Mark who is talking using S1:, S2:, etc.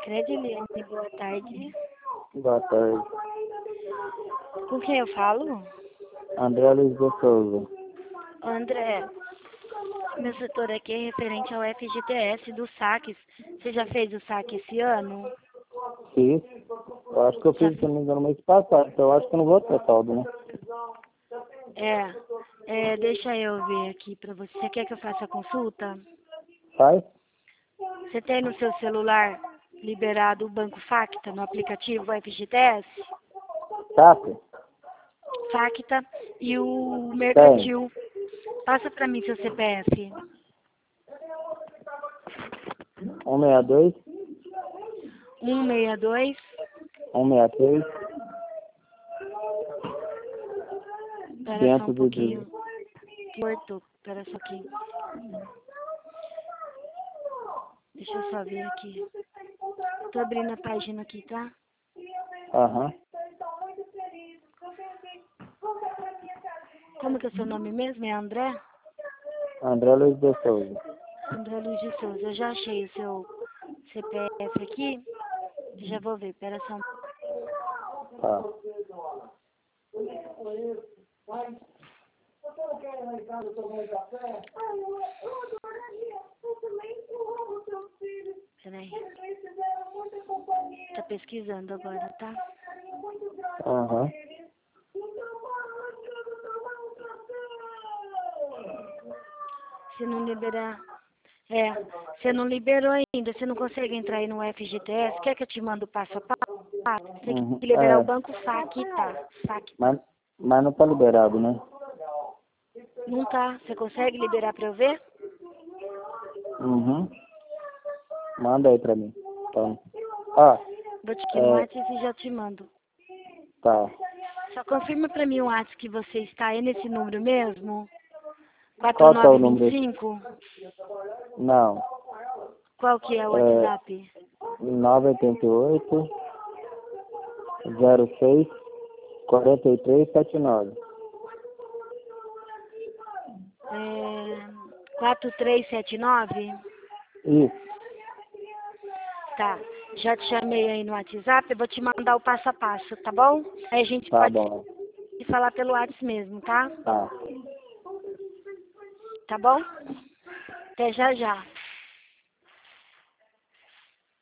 S1: Crediliane, boa tarde.
S2: Boa tarde.
S1: Com quem eu falo?
S2: André Luiz de Souza.
S1: André, meu setor aqui é referente ao FGTS dos saques. Você já fez o saque esse ano?
S2: Fiz. Eu acho que eu fiz, se não me engano, mês passado, então eu acho que eu não vou ter saldo, né?
S1: Deixa eu ver aqui pra você. Você quer que eu faça a consulta?
S2: Faz?
S1: Você tem no seu celular liberado o Banco Facta no aplicativo FGTS?
S2: Sabe?
S1: Facta e o Mercantil. Passa pra mim seu CPF.
S2: 162,
S1: 162.
S2: 163,
S1: Espera só um
S2: 518.
S1: pouquinho. Cortou. Espera só um pouquinho. Deixa eu só ver aqui. Tô abrindo a página aqui, tá?
S2: Aham.
S1: Como que é o seu nome mesmo? É André?
S2: André Luiz de Souza.
S1: André Luiz de Souza. Eu já achei o seu CPF aqui. Já vou ver. Espera só um
S2: Tá.
S1: Peraí. Tá pesquisando agora, tá?
S2: Aham.
S1: Se não liberar... você não liberou ainda. Você não consegue entrar aí no FGTS. Quer que eu te mando passo a passo? Você tem
S2: Uhum.
S1: que liberar o banco Facta. Facta.
S2: Mas não tá liberado, né?
S1: Não tá. Você consegue liberar pra eu ver?
S2: Uhum. Manda aí pra mim. Então. Ah,
S1: Vou te aqui no WhatsApp e já te mando.
S2: tá.
S1: Só confirma pra mim o WhatsApp que você está aí nesse número mesmo.
S2: Qual que é o número?
S1: 4925.
S2: Não.
S1: Qual que é o WhatsApp?
S2: 988 06 4379.
S1: 4379?
S2: Isso.
S1: Tá. Já te chamei aí no WhatsApp, eu vou te mandar o passo a passo, tá bom? Aí a gente
S2: Tá
S1: pode
S2: bom.
S1: se falar pelo WhatsApp mesmo, tá?
S2: Tá.
S1: Tá bom? Até já já.